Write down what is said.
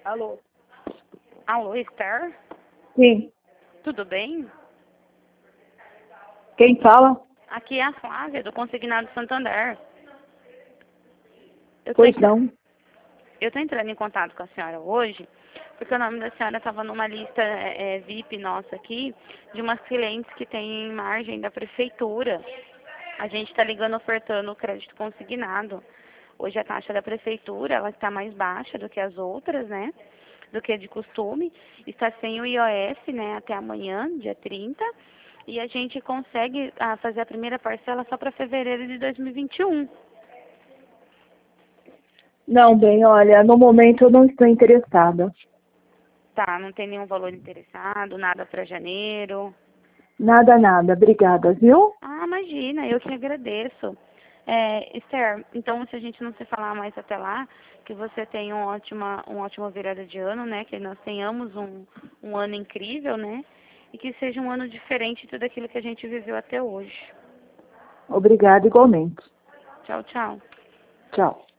Alô? Alô, Esther? Sim. Tudo bem? Quem fala? Aqui é a Flávia, do Consignado Santander. Eu Pois não. tô entrando em contato com a senhora hoje, porque o nome da senhora estava numa lista VIP nossa aqui, de umas clientes que têm margem da prefeitura. A gente está ligando ofertando o crédito consignado. Hoje a taxa da prefeitura, ela está mais baixa do que as outras, né? Do que de costume. Está sem o IOF, né? Até amanhã, dia 30. E a gente consegue fazer a primeira parcela só para fevereiro de 2021. Não, bem, olha, no momento eu não estou interessada. Tá, não tem nenhum valor interessado, nada para janeiro. Nada, nada. Obrigada, viu? Ah, imagina, eu que agradeço. Esther, então se a gente não se falar mais até lá, que você tenha uma ótima virada de ano, né? Que nós tenhamos um ano incrível, né? E que seja um ano diferente de tudo aquilo que a gente viveu até hoje. Obrigada igualmente. Tchau, tchau. Tchau.